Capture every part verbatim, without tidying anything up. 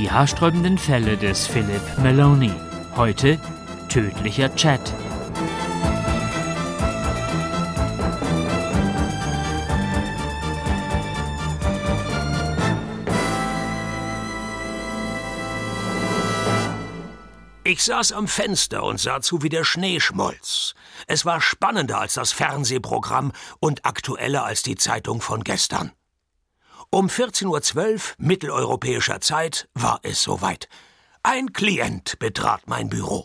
Die haarsträubenden Fälle des Philip Maloney. Heute tödlicher Chat. Ich saß am Fenster und sah zu, wie der Schnee schmolz. Es war spannender als das Fernsehprogramm und aktueller als die Zeitung von gestern. Um vierzehn Uhr zwölf mitteleuropäischer Zeit war es soweit. Ein Klient betrat mein Büro.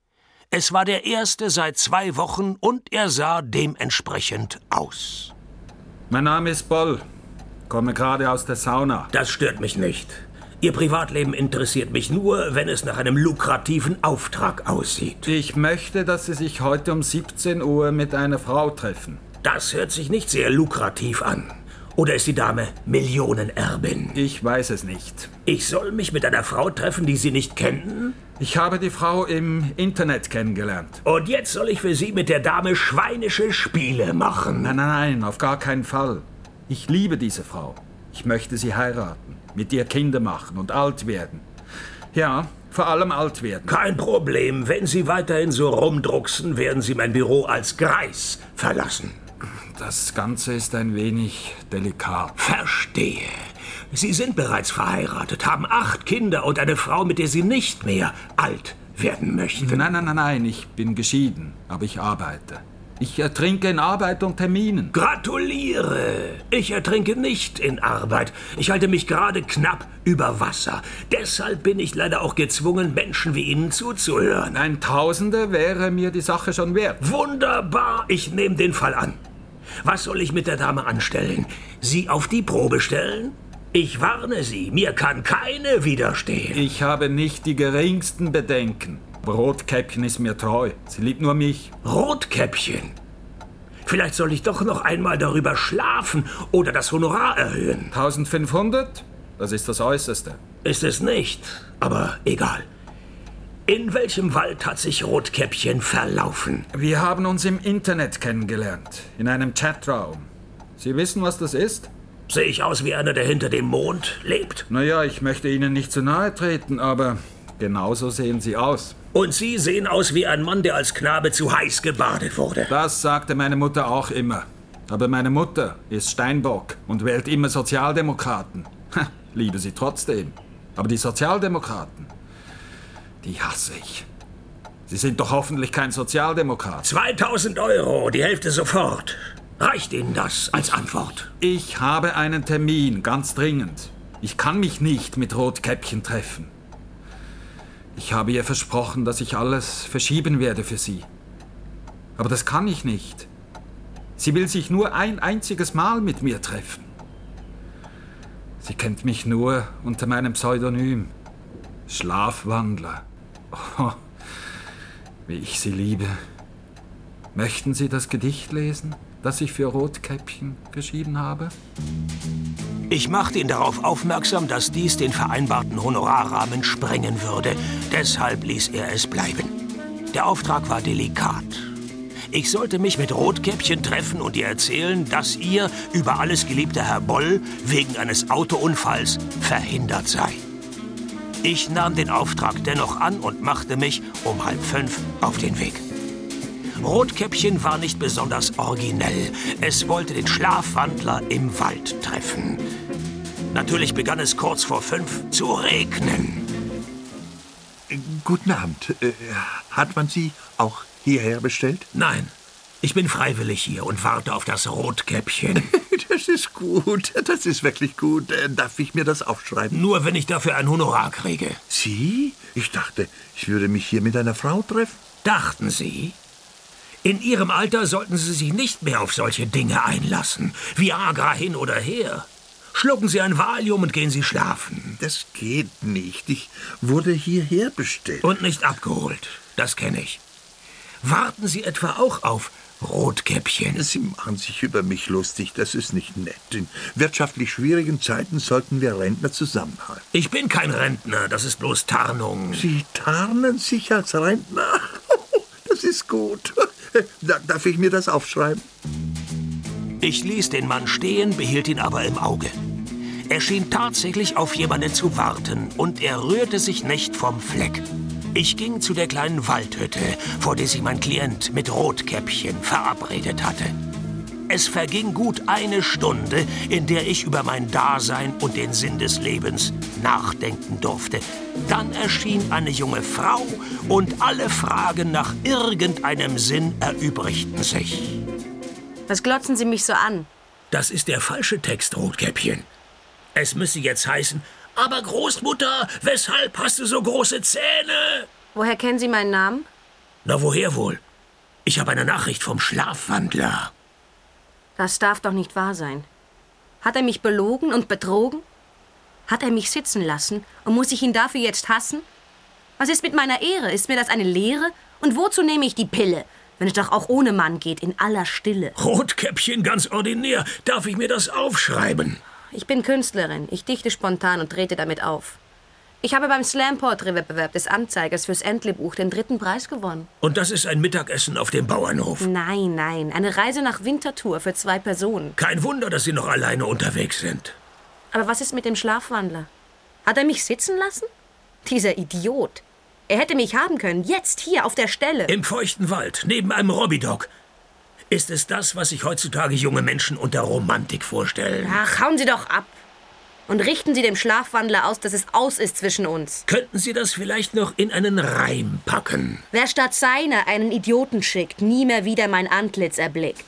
Es war der erste seit zwei Wochen und er sah dementsprechend aus. Mein Name ist Boll. Komme gerade aus der Sauna. Das stört mich nicht. Ihr Privatleben interessiert mich nur, wenn es nach einem lukrativen Auftrag aussieht. Ich möchte, dass Sie sich heute um siebzehn Uhr mit einer Frau treffen. Das hört sich nicht sehr lukrativ an. Oder ist die Dame Millionenerbin? Ich weiß es nicht. Ich soll mich mit einer Frau treffen, die Sie nicht kennen? Ich habe die Frau im Internet kennengelernt. Und jetzt soll ich für Sie mit der Dame schweinische Spiele machen? Nein, nein, nein, auf gar keinen Fall. Ich liebe diese Frau. Ich möchte sie heiraten, mit ihr Kinder machen und alt werden. Ja, vor allem alt werden. Kein Problem. Wenn Sie weiterhin so rumdrucksen, werden Sie mein Büro als Greis verlassen. Das Ganze ist ein wenig delikat. Verstehe. Sie sind bereits verheiratet, haben acht Kinder und eine Frau, mit der Sie nicht mehr alt werden möchten. Nein, nein, nein, nein, ich bin geschieden, aber ich arbeite. Ich ertrinke in Arbeit und Terminen. Gratuliere! Ich ertrinke nicht in Arbeit. Ich halte mich gerade knapp über Wasser. Deshalb bin ich leider auch gezwungen, Menschen wie Ihnen zuzuhören. Ein Tausender wäre mir die Sache schon wert. Wunderbar, ich nehme den Fall an. Was soll ich mit der Dame anstellen? Sie auf die Probe stellen? Ich warne Sie, mir kann keine widerstehen. Ich habe nicht die geringsten Bedenken. Rotkäppchen ist mir treu. Sie liebt nur mich. Rotkäppchen? Vielleicht soll ich doch noch einmal darüber schlafen oder das Honorar erhöhen. eintausendfünfhundert? Das ist das Äußerste. Ist es nicht, aber egal. In welchem Wald hat sich Rotkäppchen verlaufen? Wir haben uns im Internet kennengelernt. In einem Chatraum. Sie wissen, was das ist? Sehe ich aus wie einer, der hinter dem Mond lebt? Naja, ich möchte Ihnen nicht zu nahe treten, aber genauso sehen Sie aus. Und Sie sehen aus wie ein Mann, der als Knabe zu heiß gebadet wurde. Das sagte meine Mutter auch immer. Aber meine Mutter ist Steinbock und wählt immer Sozialdemokraten. Ha, liebe sie trotzdem. Aber die Sozialdemokraten, die hasse ich. Sie sind doch hoffentlich kein Sozialdemokrat. zweitausend Euro, die Hälfte sofort. Reicht Ihnen das als Antwort? Ich habe einen Termin, ganz dringend. Ich kann mich nicht mit Rotkäppchen treffen. Ich habe ihr versprochen, dass ich alles verschieben werde für sie. Aber das kann ich nicht. Sie will sich nur ein einziges Mal mit mir treffen. Sie kennt mich nur unter meinem Pseudonym. Schlafwandler. Oh, wie ich sie liebe. Möchten Sie das Gedicht lesen, das ich für Rotkäppchen geschrieben habe? Ich machte ihn darauf aufmerksam, dass dies den vereinbarten Honorarrahmen sprengen würde. Deshalb ließ er es bleiben. Der Auftrag war delikat. Ich sollte mich mit Rotkäppchen treffen und ihr erzählen, dass ihr über alles geliebter Herr Boll wegen eines Autounfalls verhindert sei. Ich nahm den Auftrag dennoch an und machte mich um halb fünf auf den Weg. Rotkäppchen war nicht besonders originell. Es wollte den Schlafwandler im Wald treffen. Natürlich begann es kurz vor fünf zu regnen. Guten Abend. Äh, hat man Sie auch hierher bestellt? Nein, ich bin freiwillig hier und warte auf das Rotkäppchen. Das ist gut, das ist wirklich gut. Äh, darf ich mir das aufschreiben? Nur wenn ich dafür ein Honorar kriege. Sie? Ich dachte, ich würde mich hier mit einer Frau treffen. Dachten Sie? In Ihrem Alter sollten Sie sich nicht mehr auf solche Dinge einlassen. Viagra hin oder her. Schlucken Sie ein Valium und gehen Sie schlafen. Das geht nicht. Ich wurde hierher bestellt. Und nicht abgeholt. Das kenne ich. Warten Sie etwa auch auf Rotkäppchen? Sie machen sich über mich lustig. Das ist nicht nett. In wirtschaftlich schwierigen Zeiten sollten wir Rentner zusammenhalten. Ich bin kein Rentner. Das ist bloß Tarnung. Sie tarnen sich als Rentner? Das ist gut. Darf ich mir das aufschreiben? Ich ließ den Mann stehen, behielt ihn aber im Auge. Er schien tatsächlich auf jemanden zu warten und er rührte sich nicht vom Fleck. Ich ging zu der kleinen Waldhütte, vor der sich mein Klient mit Rotkäppchen verabredet hatte. Es verging gut eine Stunde, in der ich über mein Dasein und den Sinn des Lebens nachdenken durfte. Dann erschien eine junge Frau und alle Fragen nach irgendeinem Sinn erübrigten sich. Was glotzen Sie mich so an? Das ist der falsche Text, Rotkäppchen. Es müsse jetzt heißen, aber Großmutter, weshalb hast du so große Zähne? Woher kennen Sie meinen Namen? Na, woher wohl? Ich habe eine Nachricht vom Schlafwandler. Das darf doch nicht wahr sein. Hat er mich belogen und betrogen? Hat er mich sitzen lassen und muss ich ihn dafür jetzt hassen? Was ist mit meiner Ehre? Ist mir das eine Lehre? Und wozu nehme ich die Pille, wenn es doch auch ohne Mann geht, in aller Stille? Rotkäppchen, ganz ordinär. Darf ich mir das aufschreiben? Ich bin Künstlerin. Ich dichte spontan und trete damit auf. Ich habe beim Slam-Poetry-Wettbewerb des Anzeigers fürs Entlebuch den dritten Preis gewonnen. Und das ist ein Mittagessen auf dem Bauernhof? Nein, nein. Eine Reise nach Winterthur für zwei Personen. Kein Wunder, dass Sie noch alleine unterwegs sind. Aber was ist mit dem Schlafwandler? Hat er mich sitzen lassen? Dieser Idiot. Er hätte mich haben können, jetzt hier auf der Stelle. Im feuchten Wald, neben einem Robbydog. Ist es das, was sich heutzutage junge Menschen unter Romantik vorstellen? Ach, hauen Sie doch ab. Und richten Sie dem Schlafwandler aus, dass es aus ist zwischen uns. Könnten Sie das vielleicht noch in einen Reim packen? Wer statt seiner einen Idioten schickt, nie mehr wieder mein Antlitz erblickt.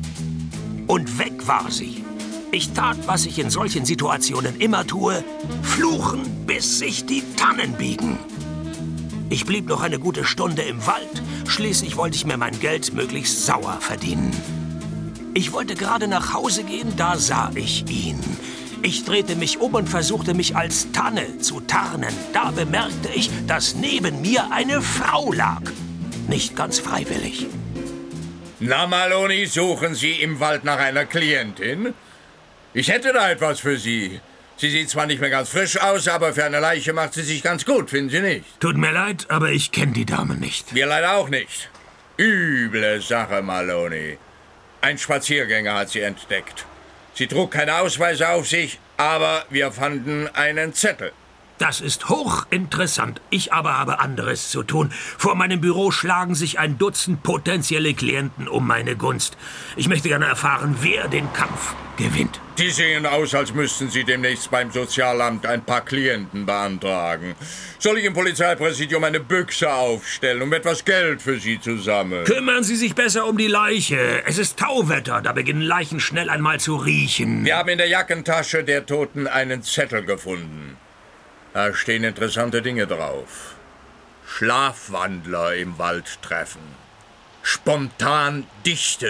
Und weg war sie. Ich tat, was ich in solchen Situationen immer tue, fluchen, bis sich die Tannen biegen. Ich blieb noch eine gute Stunde im Wald. Schließlich wollte ich mir mein Geld möglichst sauer verdienen. Ich wollte gerade nach Hause gehen, da sah ich ihn. Ich drehte mich um und versuchte mich als Tanne zu tarnen. Da bemerkte ich, dass neben mir eine Frau lag. Nicht ganz freiwillig. Na, Maloney, suchen Sie im Wald nach einer Klientin? Ich hätte da etwas für Sie. Sie sieht zwar nicht mehr ganz frisch aus, aber für eine Leiche macht sie sich ganz gut, finden Sie nicht? Tut mir leid, aber ich kenne die Dame nicht. Wir leider auch nicht. Üble Sache, Maloney. Ein Spaziergänger hat sie entdeckt. Sie trug keine Ausweise auf sich, aber wir fanden einen Zettel. Das ist hochinteressant. Ich aber habe anderes zu tun. Vor meinem Büro schlagen sich ein Dutzend potenzielle Klienten um meine Gunst. Ich möchte gerne erfahren, wer den Kampf gewinnt. Die sehen aus, als müssten Sie demnächst beim Sozialamt ein paar Klienten beantragen. Soll ich im Polizeipräsidium eine Büchse aufstellen, um etwas Geld für Sie zu sammeln? Kümmern Sie sich besser um die Leiche. Es ist Tauwetter, da beginnen Leichen schnell einmal zu riechen. Wir haben in der Jackentasche der Toten einen Zettel gefunden. Da stehen interessante Dinge drauf. Schlafwandler im Wald treffen. Spontan dichten.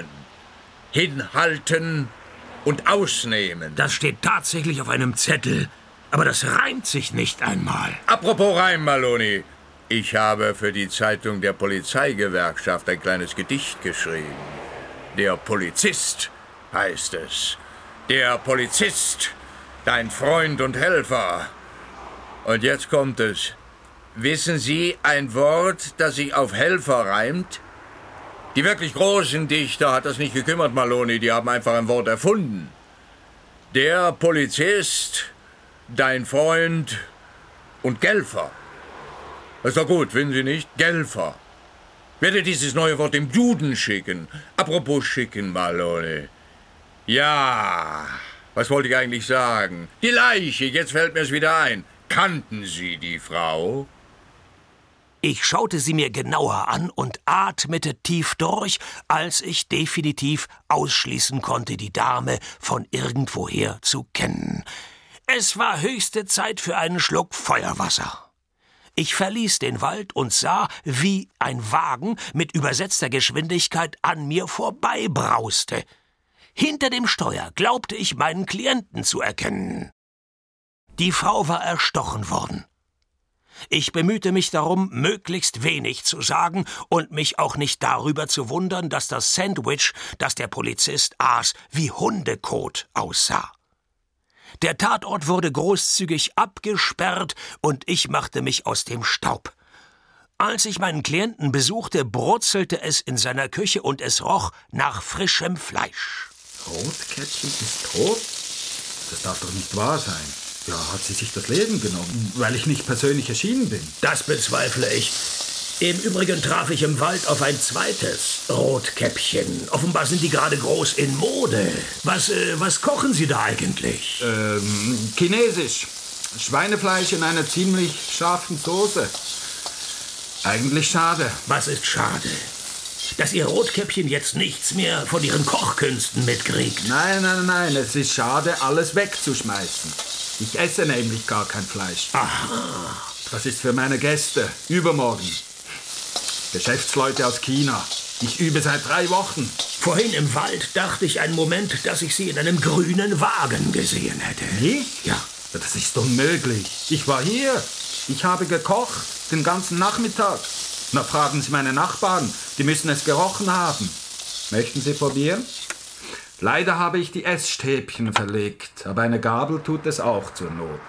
Hinhalten und ausnehmen. Das steht tatsächlich auf einem Zettel. Aber das reimt sich nicht einmal. Apropos Reim, Maloney. Ich habe für die Zeitung der Polizeigewerkschaft ein kleines Gedicht geschrieben. Der Polizist heißt es. Der Polizist, dein Freund und Helfer. Und jetzt kommt es. Wissen Sie ein Wort, das sich auf Helfer reimt? Die wirklich großen Dichter hat das nicht gekümmert, Maloney. Die haben einfach ein Wort erfunden. Der Polizist, dein Freund und Gelfer. Das ist doch gut, finden Sie nicht? Gelfer. Ich werde dieses neue Wort im Duden schicken. Apropos schicken, Maloney. Ja, was wollte ich eigentlich sagen? Die Leiche, jetzt fällt mir es wieder ein. Kannten Sie die Frau? Ich schaute sie mir genauer an und atmete tief durch, als ich definitiv ausschließen konnte, die Dame von irgendwoher zu kennen. Es war höchste Zeit für einen Schluck Feuerwasser. Ich verließ den Wald und sah, wie ein Wagen mit übersetzter Geschwindigkeit an mir vorbeibrauste. Hinter dem Steuer glaubte ich, meinen Klienten zu erkennen. Die Frau war erstochen worden. Ich bemühte mich darum, möglichst wenig zu sagen und mich auch nicht darüber zu wundern, dass das Sandwich, das der Polizist aß, wie Hundekot aussah. Der Tatort wurde großzügig abgesperrt und ich machte mich aus dem Staub. Als ich meinen Klienten besuchte, brutzelte es in seiner Küche und es roch nach frischem Fleisch. Rotkäppchen ist tot? Das darf doch nicht wahr sein. Ja, hat sie sich das Leben genommen, weil ich nicht persönlich erschienen bin? Das bezweifle ich. Im Übrigen traf ich im Wald auf ein zweites Rotkäppchen. Offenbar sind die gerade groß in Mode. Was, äh, was kochen Sie da eigentlich? Ähm, chinesisch. Schweinefleisch in einer ziemlich scharfen Soße. Eigentlich schade. Was ist schade? Dass Ihr Rotkäppchen jetzt nichts mehr von Ihren Kochkünsten mitkriegt. Nein, nein, nein, es ist schade, alles wegzuschmeißen. Ich esse nämlich gar kein Fleisch. Aha. Das ist für meine Gäste. Übermorgen. Geschäftsleute aus China. Ich übe seit drei Wochen. Vorhin im Wald dachte ich einen Moment, dass ich Sie in einem grünen Wagen gesehen hätte. Wie? Ja. Das ist unmöglich. Ich war hier. Ich habe gekocht, den ganzen Nachmittag. Na, fragen Sie meine Nachbarn. Die müssen es gerochen haben. Möchten Sie probieren? Leider habe ich die Essstäbchen verlegt, aber eine Gabel tut es auch zur Not.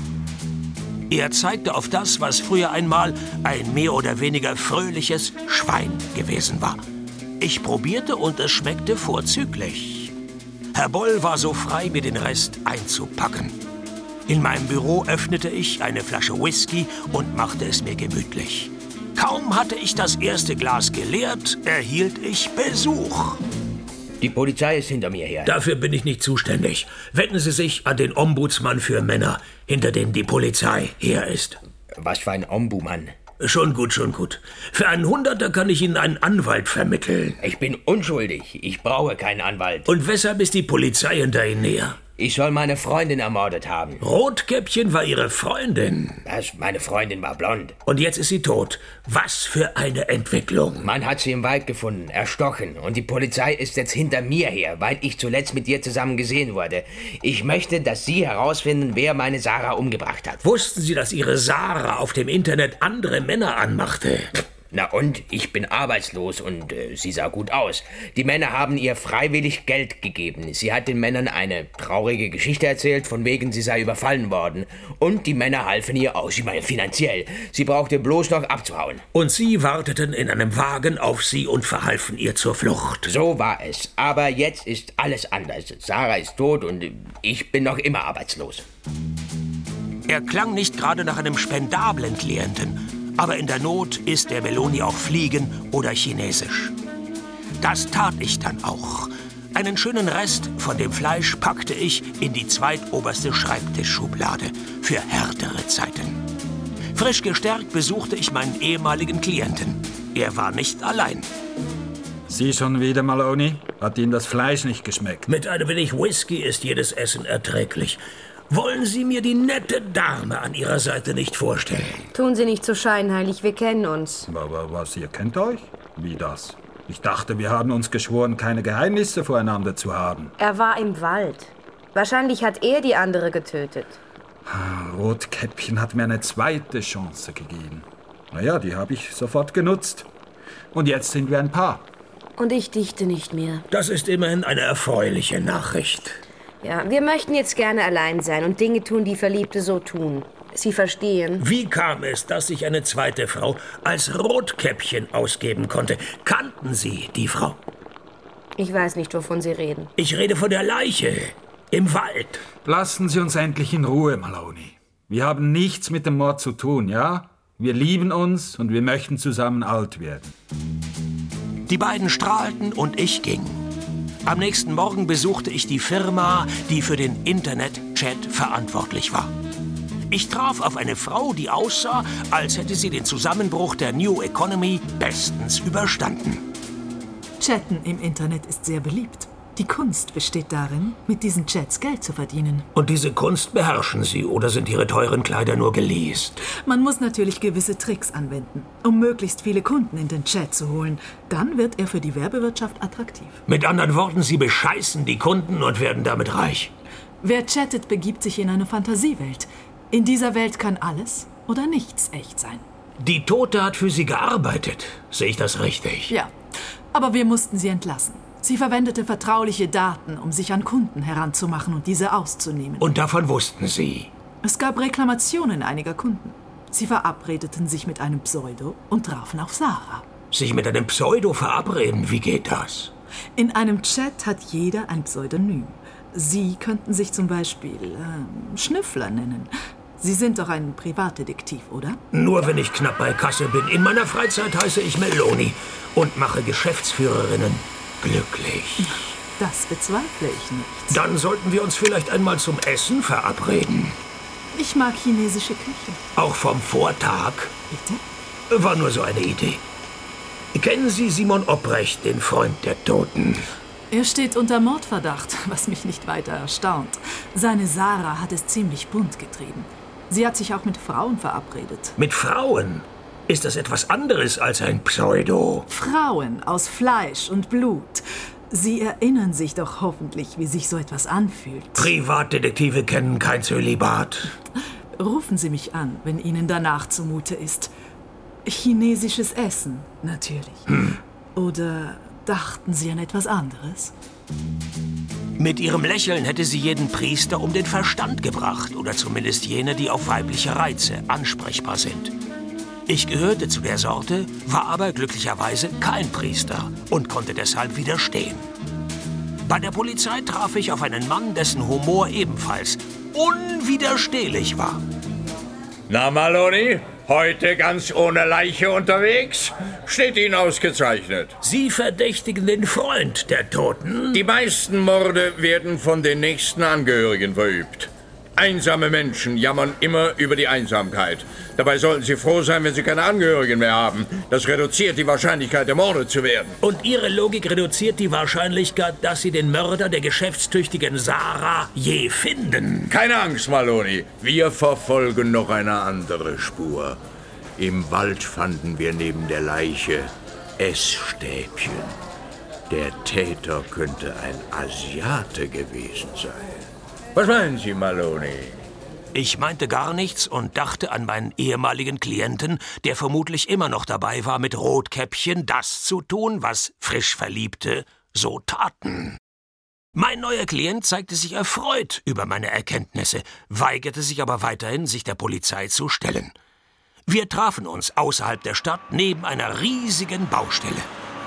Er zeigte auf das, was früher einmal ein mehr oder weniger fröhliches Schwein gewesen war. Ich probierte und es schmeckte vorzüglich. Herr Boll war so frei, mir den Rest einzupacken. In meinem Büro öffnete ich eine Flasche Whisky und machte es mir gemütlich. Kaum hatte ich das erste Glas geleert, erhielt ich Besuch. Die Polizei ist hinter mir her. Dafür bin ich nicht zuständig. Wenden Sie sich an den Ombudsmann für Männer, hinter dem die Polizei her ist. Was für ein Ombudsmann? Schon gut, schon gut. Für einen Hunderter kann ich Ihnen einen Anwalt vermitteln. Ich bin unschuldig. Ich brauche keinen Anwalt. Und weshalb ist die Polizei hinter Ihnen her? Ich soll meine Freundin ermordet haben. Rotkäppchen war Ihre Freundin. Das, meine Freundin war blond. Und jetzt ist sie tot. Was für eine Entwicklung. Man hat sie im Wald gefunden, erstochen. Und die Polizei ist jetzt hinter mir her, weil ich zuletzt mit ihr zusammen gesehen wurde. Ich möchte, dass Sie herausfinden, wer meine Sarah umgebracht hat. Wussten Sie, dass Ihre Sarah auf dem Internet andere Männer anmachte? Na und? Ich bin arbeitslos und äh, sie sah gut aus. Die Männer haben ihr freiwillig Geld gegeben. Sie hat den Männern eine traurige Geschichte erzählt, von wegen sie sei überfallen worden. Und die Männer halfen ihr aus, ich meine finanziell. Sie brauchte bloß noch abzuhauen. Und Sie warteten in einem Wagen auf sie und verhalfen ihr zur Flucht. So war es. Aber jetzt ist alles anders. Sarah ist tot und ich bin noch immer arbeitslos. Er klang nicht gerade nach einem spendablen Klienten. Aber in der Not isst der Meloni auch Fliegen oder Chinesisch. Das tat ich dann auch. Einen schönen Rest von dem Fleisch packte ich in die zweitoberste Schreibtischschublade für härtere Zeiten. Frisch gestärkt besuchte ich meinen ehemaligen Klienten. Er war nicht allein. Sie schon wieder, Maloney? Hat Ihnen das Fleisch nicht geschmeckt? Mit einem wenig Whisky ist jedes Essen erträglich. Wollen Sie mir die nette Dame an Ihrer Seite nicht vorstellen? Tun Sie nicht so scheinheilig, wir kennen uns. Aber was, ihr kennt euch? Wie das? Ich dachte, wir haben uns geschworen, keine Geheimnisse voreinander zu haben. Er war im Wald. Wahrscheinlich hat er die andere getötet. Rotkäppchen hat mir eine zweite Chance gegeben. Naja, die habe ich sofort genutzt. Und jetzt sind wir ein Paar. Und ich dichte nicht mehr. Das ist immerhin eine erfreuliche Nachricht. Ja, wir möchten jetzt gerne allein sein und Dinge tun, die Verliebte so tun. Sie verstehen. Wie kam es, dass sich eine zweite Frau als Rotkäppchen ausgeben konnte? Kannten Sie die Frau? Ich weiß nicht, wovon Sie reden. Ich rede von der Leiche im Wald. Lassen Sie uns endlich in Ruhe, Maloney. Wir haben nichts mit dem Mord zu tun, ja? Wir lieben uns und wir möchten zusammen alt werden. Die beiden strahlten und ich ging. Am nächsten Morgen besuchte ich die Firma, die für den Internet-Chat verantwortlich war. Ich traf auf eine Frau, die aussah, als hätte sie den Zusammenbruch der New Economy bestens überstanden. Chatten im Internet ist sehr beliebt. Die Kunst besteht darin, mit diesen Chats Geld zu verdienen. Und diese Kunst beherrschen Sie oder sind Ihre teuren Kleider nur geleast? Man muss natürlich gewisse Tricks anwenden, um möglichst viele Kunden in den Chat zu holen. Dann wird er für die Werbewirtschaft attraktiv. Mit anderen Worten, Sie bescheißen die Kunden und werden damit reich. Wer chattet, begibt sich in eine Fantasiewelt. In dieser Welt kann alles oder nichts echt sein. Die Tote hat für Sie gearbeitet. Sehe ich das richtig? Ja, aber wir mussten sie entlassen. Sie verwendete vertrauliche Daten, um sich an Kunden heranzumachen und diese auszunehmen. Und davon wussten Sie? Es gab Reklamationen einiger Kunden. Sie verabredeten sich mit einem Pseudo und trafen auf Sarah. Sich mit einem Pseudo verabreden, wie geht das? In einem Chat hat jeder ein Pseudonym. Sie könnten sich zum Beispiel äh, Schnüffler nennen. Sie sind doch ein Privatdetektiv, oder? Nur wenn ich knapp bei Kasse bin. In meiner Freizeit heiße ich Meloni und mache Geschäftsführerinnen glücklich. Das bezweifle ich nicht. Dann sollten wir uns vielleicht einmal zum Essen verabreden. Ich mag chinesische Küche. Auch vom Vortag? Bitte? War nur so eine Idee. Kennen Sie Simon Obrecht, den Freund der Toten? Er steht unter Mordverdacht, was mich nicht weiter erstaunt. Seine Sarah hat es ziemlich bunt getrieben. Sie hat sich auch mit Frauen verabredet. Mit Frauen? Ist das etwas anderes als ein Pseudo? Frauen aus Fleisch und Blut. Sie erinnern sich doch hoffentlich, wie sich so etwas anfühlt. Privatdetektive kennen kein Zölibat. Rufen Sie mich an, wenn Ihnen danach zumute ist. Chinesisches Essen, natürlich. Hm. Oder dachten Sie an etwas anderes? Mit ihrem Lächeln hätte sie jeden Priester um den Verstand gebracht. Oder zumindest jene, die auf weibliche Reize ansprechbar sind. Ich gehörte zu der Sorte, war aber glücklicherweise kein Priester und konnte deshalb widerstehen. Bei der Polizei traf ich auf einen Mann, dessen Humor ebenfalls unwiderstehlich war. Na, Maloney, heute ganz ohne Leiche unterwegs? Steht Ihnen ausgezeichnet. Sie verdächtigen den Freund der Toten? Die meisten Morde werden von den nächsten Angehörigen verübt. Einsame Menschen jammern immer über die Einsamkeit. Dabei sollten sie froh sein, wenn sie keine Angehörigen mehr haben. Das reduziert die Wahrscheinlichkeit, ermordet zu werden. Und Ihre Logik reduziert die Wahrscheinlichkeit, dass Sie den Mörder der geschäftstüchtigen Sarah je finden. Keine Angst, Maloney. Wir verfolgen noch eine andere Spur. Im Wald fanden wir neben der Leiche Essstäbchen. Der Täter könnte ein Asiate gewesen sein. Was meinen Sie, Maloney? Ich meinte gar nichts und dachte an meinen ehemaligen Klienten, der vermutlich immer noch dabei war, mit Rotkäppchen das zu tun, was frisch Verliebte so taten. Mein neuer Klient zeigte sich erfreut über meine Erkenntnisse, weigerte sich aber weiterhin, sich der Polizei zu stellen. Wir trafen uns außerhalb der Stadt neben einer riesigen Baustelle.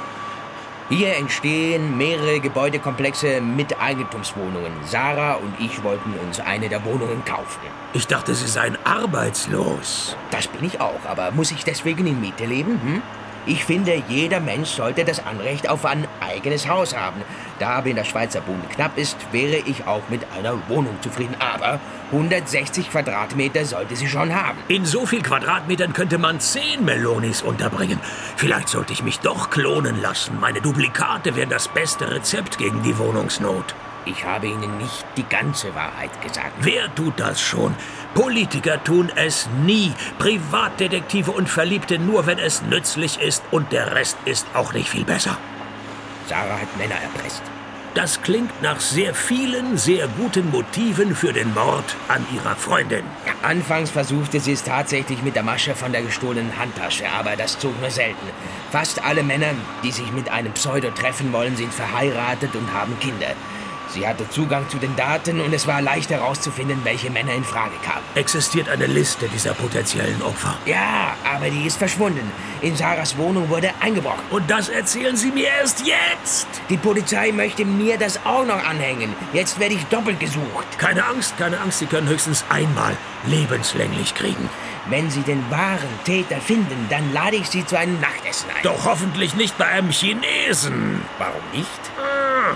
Hier entstehen mehrere Gebäudekomplexe mit Eigentumswohnungen. Sarah und ich wollten uns eine der Wohnungen kaufen. Ich dachte, Sie seien arbeitslos. Das bin ich auch, aber muss ich deswegen in Miete leben? Hm? Ich finde, jeder Mensch sollte das Anrecht auf ein eigenes Haus haben. Da aber in der Schweizer Bund knapp ist, wäre ich auch mit einer Wohnung zufrieden. Aber hundertsechzig Quadratmeter sollte sie schon haben. In so viel Quadratmetern könnte man zehn Melonis unterbringen. Vielleicht sollte ich mich doch klonen lassen. Meine Duplikate wären das beste Rezept gegen die Wohnungsnot. Ich habe Ihnen nicht die ganze Wahrheit gesagt. Wer tut das schon? Politiker tun es nie. Privatdetektive und Verliebte nur, wenn es nützlich ist. Und der Rest ist auch nicht viel besser. Sarah hat Männer erpresst. Das klingt nach sehr vielen, sehr guten Motiven für den Mord an ihrer Freundin. Ja, anfangs versuchte sie es tatsächlich mit der Masche von der gestohlenen Handtasche, aber das zog nur selten. Fast alle Männer, die sich mit einem Pseudo treffen wollen, sind verheiratet und haben Kinder. Sie hatte Zugang zu den Daten und es war leicht herauszufinden, welche Männer in Frage kamen. Existiert eine Liste dieser potenziellen Opfer? Ja, aber die ist verschwunden. In Sarahs Wohnung wurde eingebrochen. Und das erzählen Sie mir erst jetzt? Die Polizei möchte mir das auch noch anhängen. Jetzt werde ich doppelt gesucht. Keine Angst, keine Angst. Sie können höchstens einmal lebenslänglich kriegen. Wenn Sie den wahren Täter finden, dann lade ich Sie zu einem Nachtessen ein. Doch hoffentlich nicht bei einem Chinesen. Warum nicht? Ah.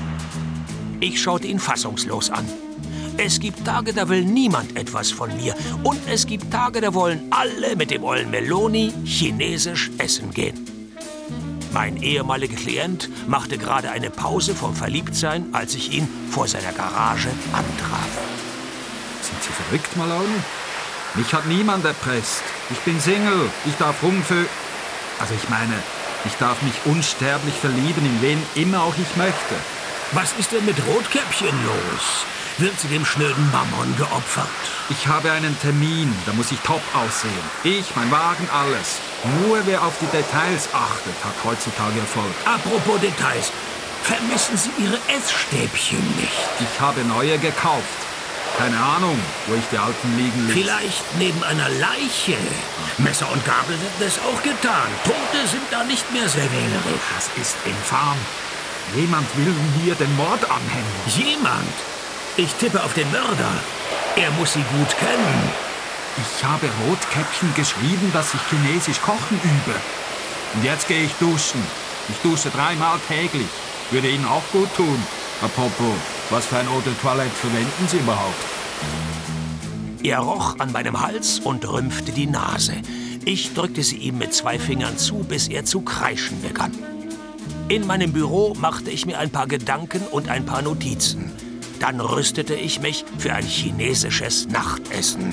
Ich schaute ihn fassungslos an. Es gibt Tage, da will niemand etwas von mir. Und es gibt Tage, da wollen alle mit dem ollen Meloni chinesisch essen gehen. Mein ehemaliger Klient machte gerade eine Pause vom Verliebtsein, als ich ihn vor seiner Garage antraf. Sind Sie verrückt, Maloney? Mich hat niemand erpresst. Ich bin Single. Ich darf rumfö... Also ich meine, ich darf mich unsterblich verlieben, in wen immer auch ich möchte. Was ist denn mit Rotkäppchen los? Wird sie dem schnöden Mammon geopfert? Ich habe einen Termin, da muss ich top aussehen. Ich, mein Wagen, alles. Nur wer auf die Details achtet, hat heutzutage Erfolg. Apropos Details, vermissen Sie Ihre Essstäbchen nicht? Ich habe neue gekauft. Keine Ahnung, wo ich die alten liegen ließ. Vielleicht neben einer Leiche. Messer und Gabel hätten es auch getan. Tote sind da nicht mehr sehr wählerisch. Das ist infam. Jemand will mir den Mord anhängen. Jemand? Ich tippe auf den Mörder. Er muss Sie gut kennen. Ich habe Rotkäppchen geschrieben, dass ich Chinesisch kochen übe. Und jetzt gehe ich duschen. Ich dusche dreimal täglich. Würde Ihnen auch gut tun. Apropos, was für ein Eau de Toilette verwenden Sie überhaupt? Er roch an meinem Hals und rümpfte die Nase. Ich drückte sie ihm mit zwei Fingern zu, bis er zu kreischen begann. In meinem Büro machte ich mir ein paar Gedanken und ein paar Notizen. Dann rüstete ich mich für ein chinesisches Nachtessen.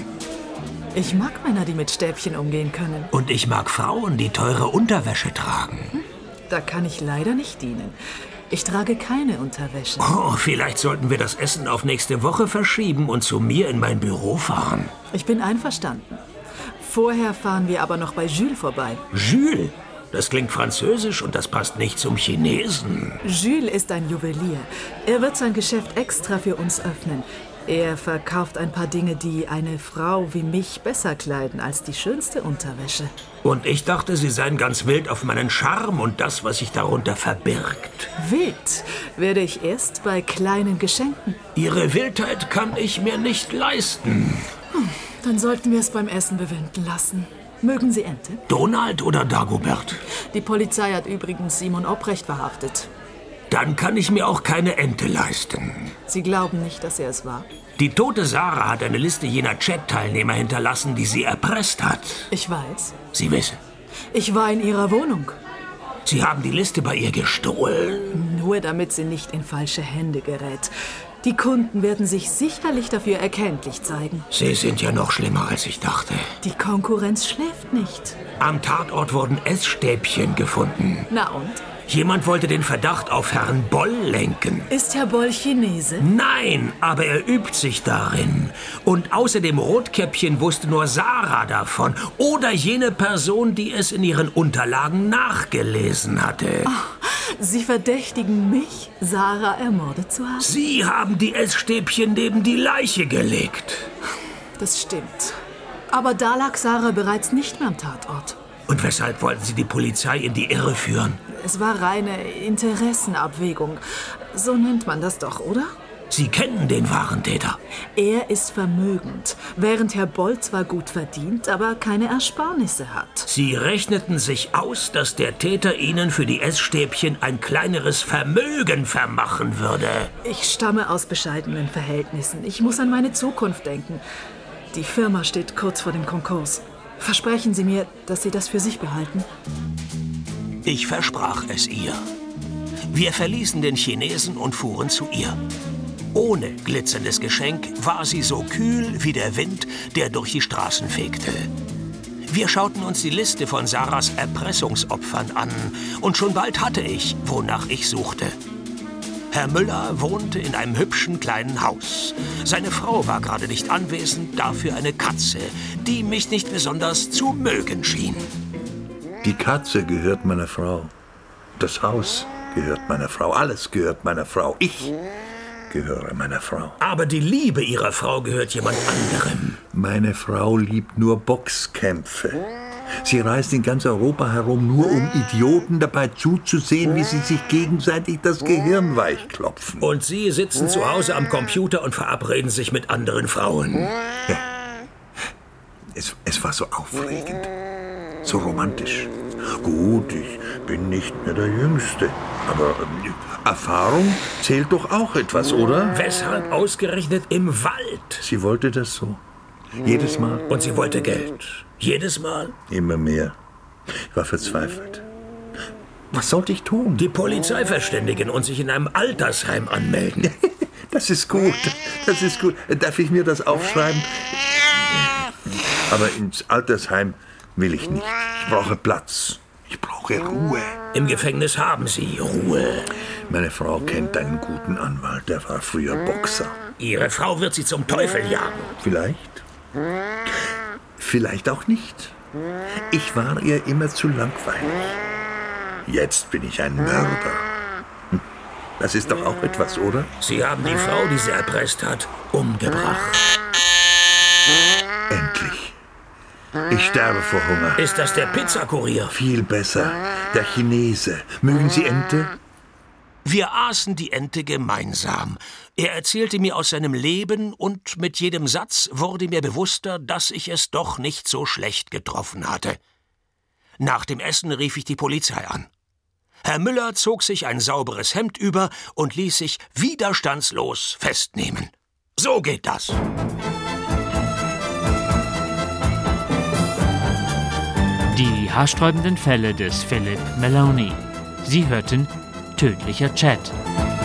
Ich mag Männer, die mit Stäbchen umgehen können. Und ich mag Frauen, die teure Unterwäsche tragen. Da kann ich leider nicht dienen. Ich trage keine Unterwäsche. Oh, vielleicht sollten wir das Essen auf nächste Woche verschieben und zu mir in mein Büro fahren. Ich bin einverstanden. Vorher fahren wir aber noch bei Jules vorbei. Jules? Das klingt französisch und das passt nicht zum Chinesen. Jules ist ein Juwelier. Er wird sein Geschäft extra für uns öffnen. Er verkauft ein paar Dinge, die eine Frau wie mich besser kleiden als die schönste Unterwäsche. Und ich dachte, Sie seien ganz wild auf meinen Charme und das, was sich darunter verbirgt. Wild werde ich erst bei kleinen Geschenken. Ihre Wildheit kann ich mir nicht leisten. Hm, dann sollten wir es beim Essen bewenden lassen. Mögen Sie Ente? Donald oder Dagobert? Die Polizei hat übrigens Simon Obrecht verhaftet. Dann kann ich mir auch keine Ente leisten. Sie glauben nicht, dass er es war? Die tote Sarah hat eine Liste jener Chat-Teilnehmer hinterlassen, die sie erpresst hat. Ich weiß. Sie wissen. Ich war in ihrer Wohnung. Sie haben die Liste bei ihr gestohlen? Nur damit sie nicht in falsche Hände gerät. Die Kunden werden sich sicherlich dafür erkenntlich zeigen. Sie sind ja noch schlimmer, als ich dachte. Die Konkurrenz schläft nicht. Am Tatort wurden Essstäbchen gefunden. Na und? Jemand wollte den Verdacht auf Herrn Boll lenken. Ist Herr Boll Chinese? Nein, aber er übt sich darin. Und außer dem Rotkäppchen wusste nur Sarah davon. Oder jene Person, die es in ihren Unterlagen nachgelesen hatte. Oh, Sie verdächtigen mich, Sarah ermordet zu haben? Sie haben die Essstäbchen neben die Leiche gelegt. Das stimmt. Aber da lag Sarah bereits nicht mehr am Tatort. Und weshalb wollten Sie die Polizei in die Irre führen? Es war reine Interessenabwägung. So nennt man das doch, oder? Sie kennen den wahren Täter. Er ist vermögend, während Herr Boll zwar gut verdient, aber keine Ersparnisse hat. Sie rechneten sich aus, dass der Täter Ihnen für die Essstäbchen ein kleineres Vermögen vermachen würde. Ich stamme aus bescheidenen Verhältnissen. Ich muss an meine Zukunft denken. Die Firma steht kurz vor dem Konkurs. Versprechen Sie mir, dass Sie das für sich behalten? Ich versprach es ihr. Wir verließen den Chinesen und fuhren zu ihr. Ohne glitzerndes Geschenk war sie so kühl wie der Wind, der durch die Straßen fegte. Wir schauten uns die Liste von Sarahs Erpressungsopfern an und schon bald hatte ich, wonach ich suchte. Herr Müller wohnte in einem hübschen kleinen Haus. Seine Frau war gerade nicht anwesend, dafür eine Katze, die mich nicht besonders zu mögen schien. Die Katze gehört meiner Frau. Das Haus gehört meiner Frau. Alles gehört meiner Frau. Ich gehöre meiner Frau. Aber die Liebe ihrer Frau gehört jemand anderem. Meine Frau liebt nur Boxkämpfe. Sie reist in ganz Europa herum, nur um Idioten dabei zuzusehen, wie sie sich gegenseitig das Gehirn weichklopfen. Und Sie sitzen zu Hause am Computer und verabreden sich mit anderen Frauen. Ja. Es, es war so aufregend, so romantisch. Gut, ich bin nicht mehr der Jüngste, aber äh, Erfahrung zählt doch auch etwas, oder? Weshalb ausgerechnet im Wald? Sie wollte das so. Jedes Mal. Und sie wollte Geld. Jedes Mal? Immer mehr. Ich war verzweifelt. Was sollte ich tun? Die Polizei verständigen und sich in einem Altersheim anmelden. Das ist gut. Das ist gut. Darf ich mir das aufschreiben? Aber ins Altersheim will ich nicht. Ich brauche Platz. Ich brauche Ruhe. Im Gefängnis haben Sie Ruhe. Meine Frau kennt einen guten Anwalt. Der war früher Boxer. Ihre Frau wird Sie zum Teufel jagen. Vielleicht. Vielleicht auch nicht. Ich war ihr immer zu langweilig. Jetzt bin ich ein Mörder. Hm. Das ist doch auch etwas, oder? Sie haben die Frau, die sie erpresst hat, umgebracht. Endlich. Ich sterbe vor Hunger. Ist das der Pizzakurier? Viel besser. Der Chinese. Mögen Sie Ente? Wir aßen die Ente gemeinsam. Er erzählte mir aus seinem Leben, und mit jedem Satz wurde mir bewusster, dass ich es doch nicht so schlecht getroffen hatte. Nach dem Essen rief ich die Polizei an. Herr Müller zog sich ein sauberes Hemd über und ließ sich widerstandslos festnehmen. So geht das. Die haarsträubenden Fälle des Philip Maloney. Sie hörten Tödlicher Chat.